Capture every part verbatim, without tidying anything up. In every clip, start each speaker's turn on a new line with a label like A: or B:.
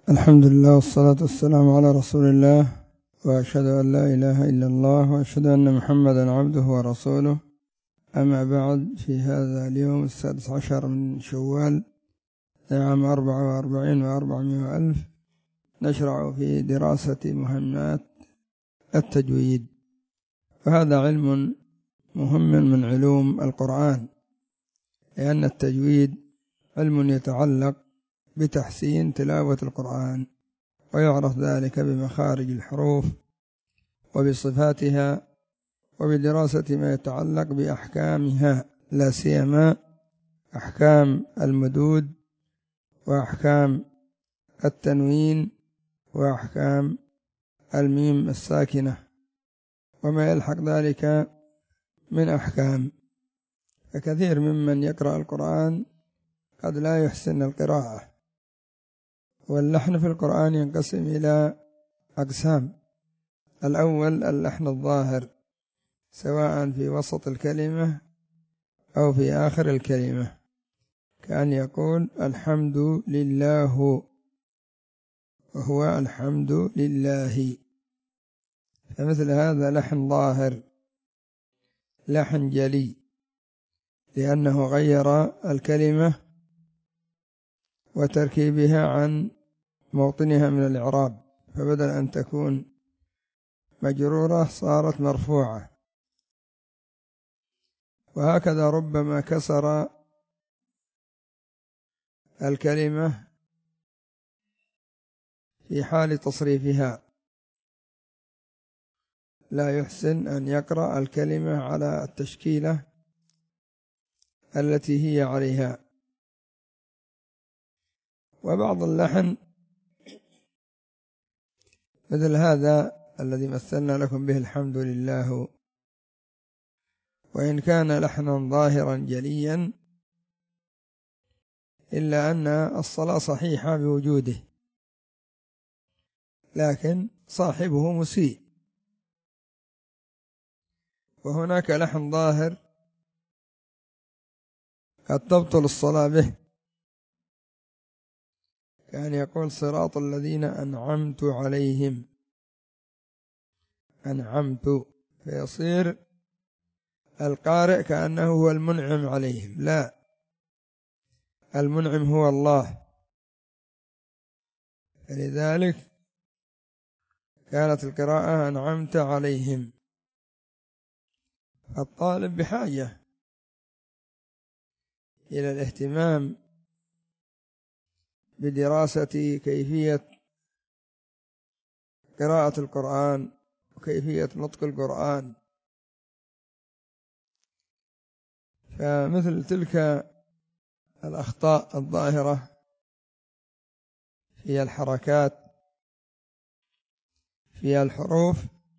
A: الحمد لله والصلاة والسلام على رسول الله، وأشهد أن لا إله إلا الله، وأشهد أن محمدا عبده ورسوله. أما بعد، في هذا اليوم السادس عشر من شوال عام أربعة وأربعين وأربعمائة وألف نشرع في دراسة مهمات التجويد، وهذا علم مهم من علوم القرآن، لأن التجويد علم يتعلق بتحسين تلاوة القرآن، ويعرف ذلك بمخارج الحروف وبصفاتها وبدراسة ما يتعلق بأحكامها، لا سيما أحكام المدود وأحكام التنوين وأحكام الميم الساكنة وما يلحق ذلك من أحكام. فكثير ممن يقرأ القرآن قد لا يحسن القراءة، واللحن في القرآن ينقسم إلى أقسام. الأول اللحن الظاهر، سواء في وسط الكلمة أو في آخر الكلمة، كأن يقول الحمد لله وهو الحمد لله، فمثل هذا لحن ظاهر، لحن جلي، لأنه غير الكلمة وتركيبها عن موطنها من الإعراب، فبدل أن تكون مجرورة صارت مرفوعة. وهكذا ربما كسر الكلمة في حال تصريفها، لا يحسن أن يقرأ الكلمة على التشكيلة التي هي عليها. وبعض اللحن مثل هذا الذي مثلنا لكم به الحمد لله، وإن كان لحنا ظاهرا جليا إلا أن الصلاة صحيحة بوجوده، لكن صاحبه مسيء. وهناك لحن ظاهر قد تبطل الصلاة به، كان يقول صراط الذين أنعمت عليهم، أنعمت، فيصير القارئ كأنه هو المنعم عليهم، لا، المنعم هو الله. لذلك كانت القراءة أنعمت عليهم. الطالب بحاجة إلى الاهتمام بدراسة كيفية قراءة القرآن وكيفية نطق القرآن. فمثل تلك الأخطاء الظاهرة في الحركات في الحروف،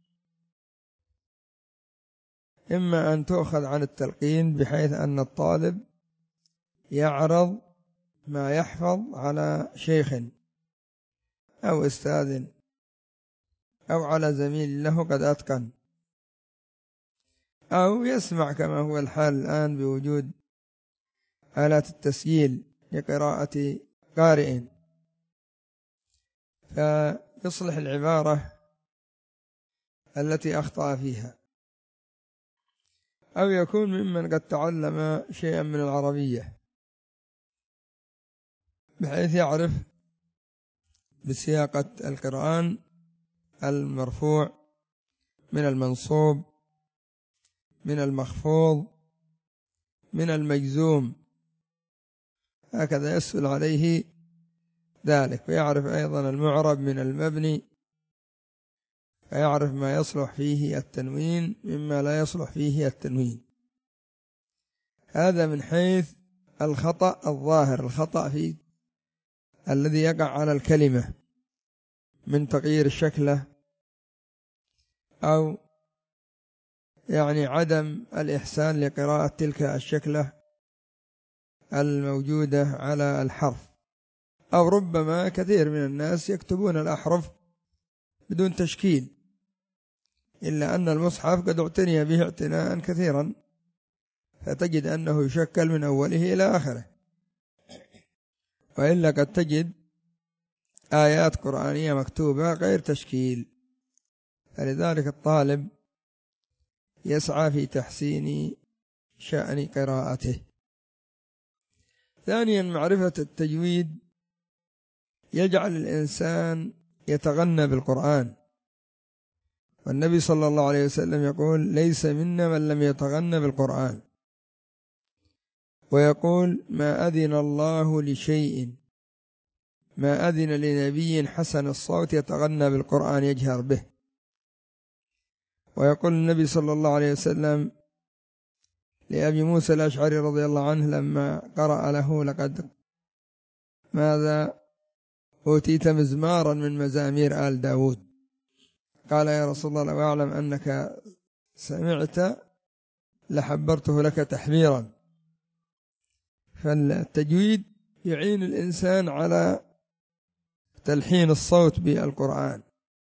A: إما أن تؤخذ عن التلقين، بحيث أن الطالب يعرض ما يحفظ على شيخ أو أستاذ أو على زميل له قد أتقن، أو يسمع كما هو الحال الآن بوجود آلات التسجيل لقراءة قارئ، فيصلح العبارة التي أخطأ فيها، أو يكون ممن قد تعلم شيئا من العربية بحيث يعرف بسياقة القرآن المرفوع من المنصوب من المخفوض من المجزوم، هكذا يسهل عليه ذلك. ويعرف أيضا المعرب من المبني، فيعرف ما يصلح فيه التنوين مما لا يصلح فيه التنوين. هذا من حيث الخطأ الظاهر، الخطأ في الذي يقع على الكلمة من تغيير الشكلة، أو يعني عدم الإحسان لقراءة تلك الشكلة الموجودة على الحرف. أو ربما كثير من الناس يكتبون الأحرف بدون تشكيل، إلا أن المصحف قد اعتني به اعتناء كثيرا، فتجد أنه يشكل من أوله إلى آخره. وإلا قد تجد آيات قرآنية مكتوبة غير تشكيل، فلذلك الطالب يسعى في تحسين شأن قراءته. ثانيا معرفة التجويد يجعل الإنسان يتغنى بالقرآن، والنبي صلى الله عليه وسلم يقول ليس منا من لم يتغنى بالقرآن، ويقول ما أذن الله لشيء ما أذن لنبي حسن الصوت يتغنى بالقرآن يجهر به. ويقول النبي صلى الله عليه وسلم لأبي موسى الأشعري رضي الله عنه لما قرأ له لقد ماذا أوتيت مزمارا من مزامير آل داود، قال يا رسول الله لو أعلم أنك سمعت لحبرته لك تحبيرا. فالتجويد يعين الإنسان على تلحين الصوت بالقرآن،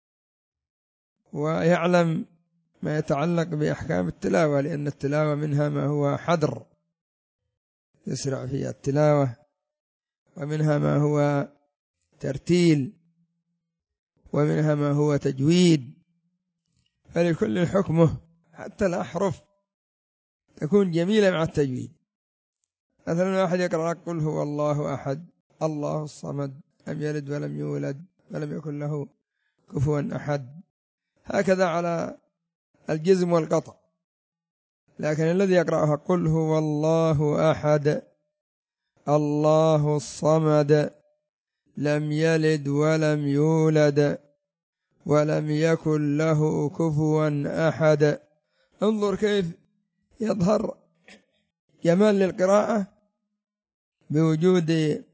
A: ويعلم ما يتعلق بأحكام التلاوة، لأن التلاوة منها ما هو حدر يسرع في التلاوة، ومنها ما هو ترتيل، ومنها ما هو تجويد، فلكل حكمه. حتى الأحرف تكون جميلة مع التجويد. مثلا واحد يقرأ قل هو الله أحد الله الصمد لم يلد ولم يولد ولم يكن له كفوا أحد، هكذا على الجزم والقطع. لكن الذي يقرأها قل هو الله أحد الله الصمد لم يلد ولم يولد ولم يكن له كفوا أحد، انظر كيف يظهر جمال للقراءة بوجود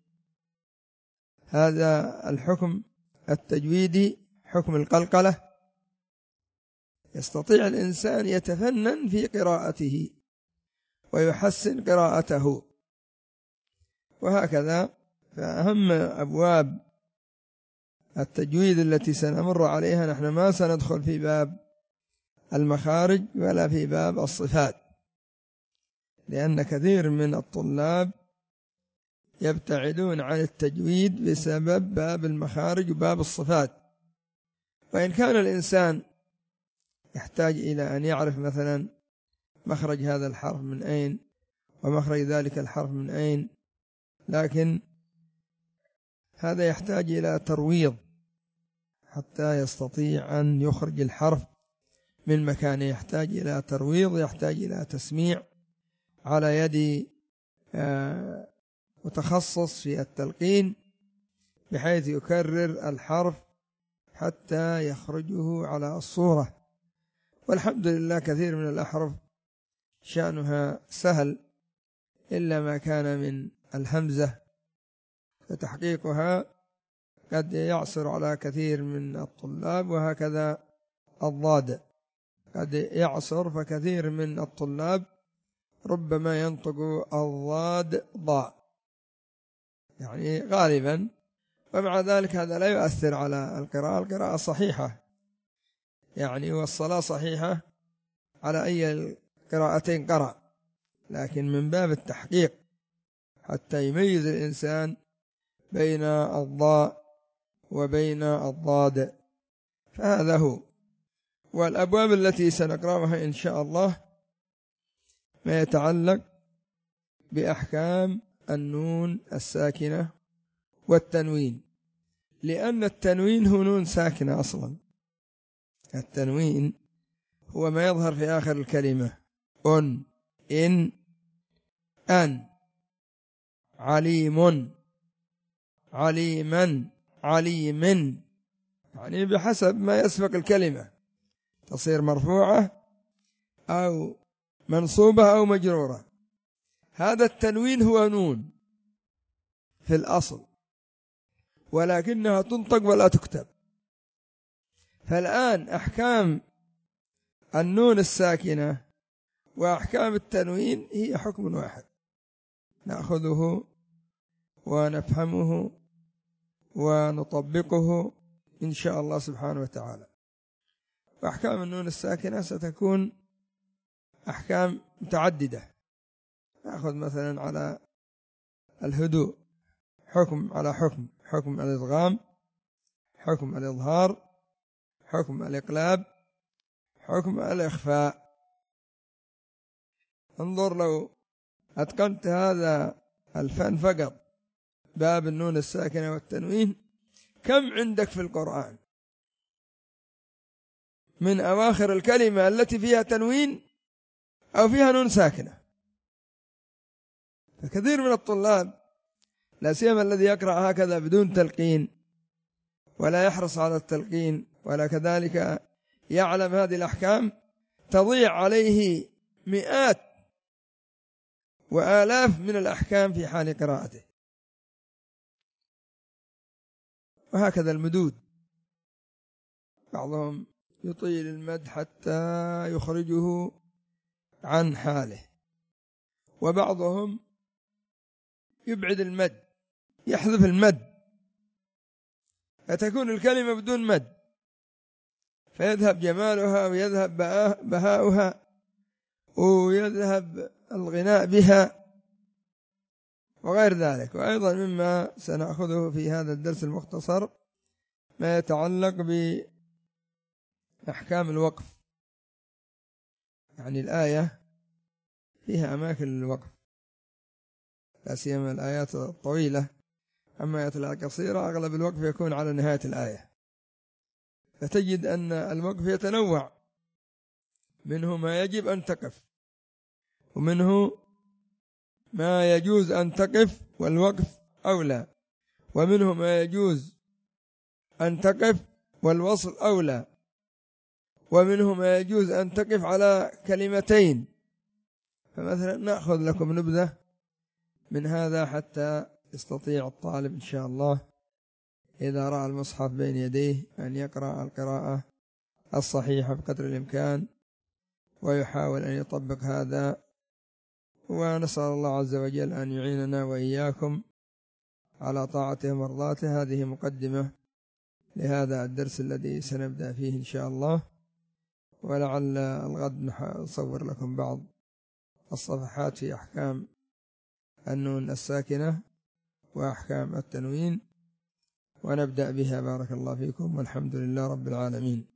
A: هذا الحكم التجويدي، حكم القلقلة. يستطيع الإنسان يتفنن في قراءته ويحسن قراءته. وهكذا فأهم أبواب التجويد التي سنمر عليها، نحن ما سندخل في باب المخارج ولا في باب الصفات، لأن كثير من الطلاب يبتعدون عن التجويد بسبب باب المخارج وباب الصفات. وإن كان الإنسان يحتاج إلى أن يعرف مثلا مخرج هذا الحرف من أين ومخرج ذلك الحرف من أين، لكن هذا يحتاج إلى ترويض حتى يستطيع أن يخرج الحرف من مكانه، يحتاج إلى ترويض، يحتاج إلى تسميع على يد متخصص في التلقين بحيث يكرر الحرف حتى يخرجه على الصورة. والحمد لله كثير من الأحرف شأنها سهل إلا ما كان من الهمزة، فتحقيقها قد يعصر على كثير من الطلاب، وهكذا الضاد قد يعصر، فكثير من الطلاب ربما ينطق الضاد ضاء يعني غالبا، ومع ذلك هذا لا يؤثر على القراءة. القراءة صحيحة يعني والصلاة صحيحة على أي قراءتين قرأ، لكن من باب التحقيق حتى يميز الإنسان بين الضاء وبين الضاد، فهذا هو. والأبواب التي سنقرأها إن شاء الله ما يتعلق بأحكام النون الساكنة والتنوين، لأن التنوين هو نون ساكنة أصلا. التنوين هو ما يظهر في آخر الكلمة، أن إن أن، عليم عليما عليم، يعني بحسب ما يسبق الكلمة تصير مرفوعة أو منصوبة أو مجرورة. هذا التنوين هو نون في الأصل، ولكنها تنطق ولا تكتب. فالآن أحكام النون الساكنة وأحكام التنوين هي حكم واحد، نأخذه ونفهمه ونطبقه إن شاء الله سبحانه وتعالى. وأحكام النون الساكنة ستكون أحكام متعددة، نأخذ مثلا على الهدوء حكم على حكم، حكم الإدغام حكم الإظهار، حكم الإقلاب، حكم الإخفاء. انظر لو أتقنت هذا الفن فقط باب النون الساكنة والتنوين، كم عندك في القرآن من أواخر الكلمة التي فيها تنوين أو فيها نون ساكنة؟ فكثير من الطلاب لا سيما الذي يقرأ هكذا بدون تلقين ولا يحرص على التلقين ولا كذلك يعلم هذه الأحكام، تضيع عليه مئات وآلاف من الأحكام في حال قراءته. وهكذا المدود، بعضهم يطيل المد حتى يخرجه عن حاله، وبعضهم يبعد المد، يحذف المد، فتكون الكلمة بدون مد، فيذهب جمالها ويذهب بهاؤها ويذهب الغناء بها وغير ذلك. وأيضا مما سنأخذه في هذا الدرس المختصر ما يتعلق بأحكام الوقف، يعني الآية فيها أماكن للوقف، لا سيما الآيات الطويلة. أما الآيات القصيرة أغلب الوقف يكون على نهاية الآية، فتجد أن الوقف يتنوع، منه ما يجب أن تقف، ومنه ما يجوز أن تقف والوقف أولى، ومنه ما يجوز أن تقف والوصل أولى، ومنه ما يجوز أن تقف على كلمتين. فمثلا نأخذ لكم نبذة من هذا حتى يستطيع الطالب إن شاء الله إذا رأى المصحف بين يديه أن يقرأ القراءة الصحيحة بقدر الإمكان ويحاول أن يطبق هذا. ونسأل الله عز وجل أن يعيننا وإياكم على طاعته ومرضاته. هذه مقدمة لهذا الدرس الذي سنبدأ فيه إن شاء الله، ولعل الغد نصور لكم بعض الصفحات في أحكام النون الساكنة وأحكام التنوين، ونبدأ بها. بارك الله فيكم، والحمد لله رب العالمين.